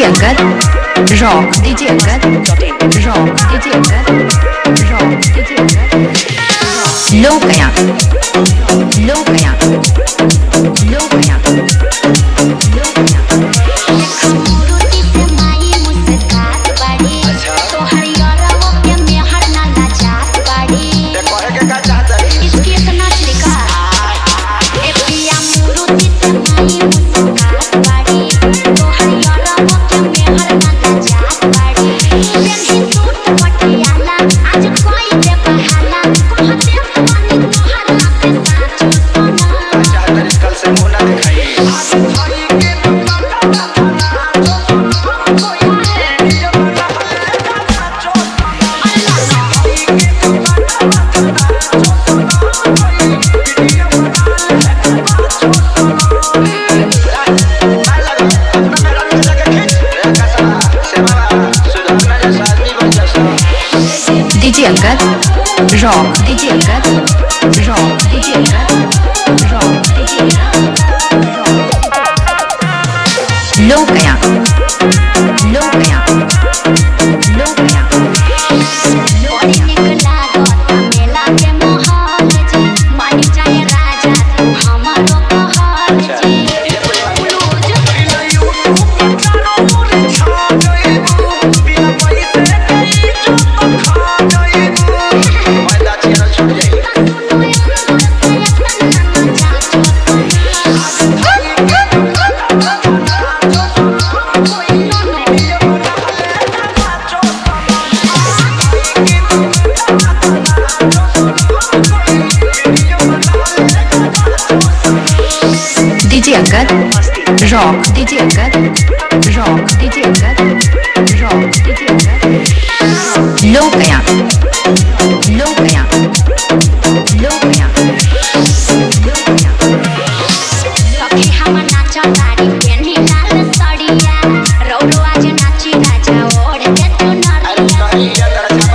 Angad, Rock, DJ Angad, Rock, DJ Angad, Rock, DJ Angad, Lokaya, Lokaya, Lokaya, Lokaya. DJ Angad, Rock, DJ Angad, Rock, DJ Angad, Rock, DJ Angad, Lokaya, Lokaya, Lokaya, DJ Angad, Rock, DJ Angad, Rock, DJ Angad, Rock, DJ Angad, Lokaya, Lokaya, Lokaya, Lokaya. सखी हम नाचा तारी पेन्ही लाल साड़िया रौरो आज नाची राजा ओढ़ के तू नारिया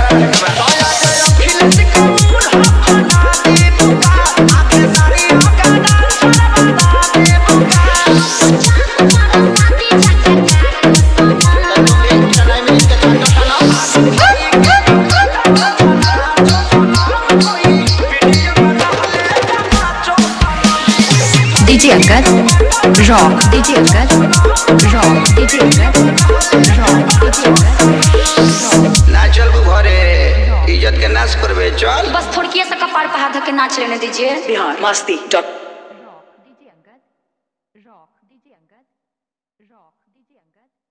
DJ Angad, Rock, DJ Angad, Rock, DJ Angad, Rock, DJ Angad. ना चल घरे इज्जत के नाश करबे चल बस थोड़ी सा कपार पे हाथ धके नाच लेने दीजिए बिहार मस्ती dot Rock, DJ Angad, Rock, DJ Angad, Rock, DJ Angad.